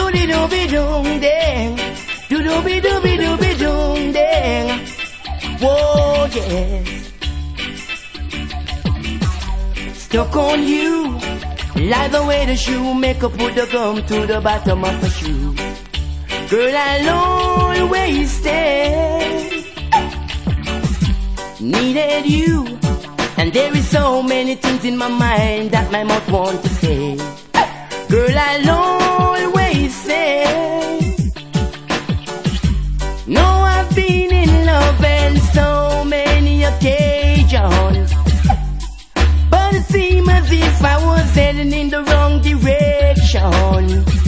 Doody dooby doom dang. Dooby dooby dooby doom dang. Whoa, yes. Stuck on you, like the way the shoemaker put the gum to the bottom of a shoe. Girl, I'll always stay. Needed you, and there is so many things in my mind that my mouth wants to say. Girl, I'll always say. No, I've been in love on so many occasions, but it seems as if I was heading in the wrong direction.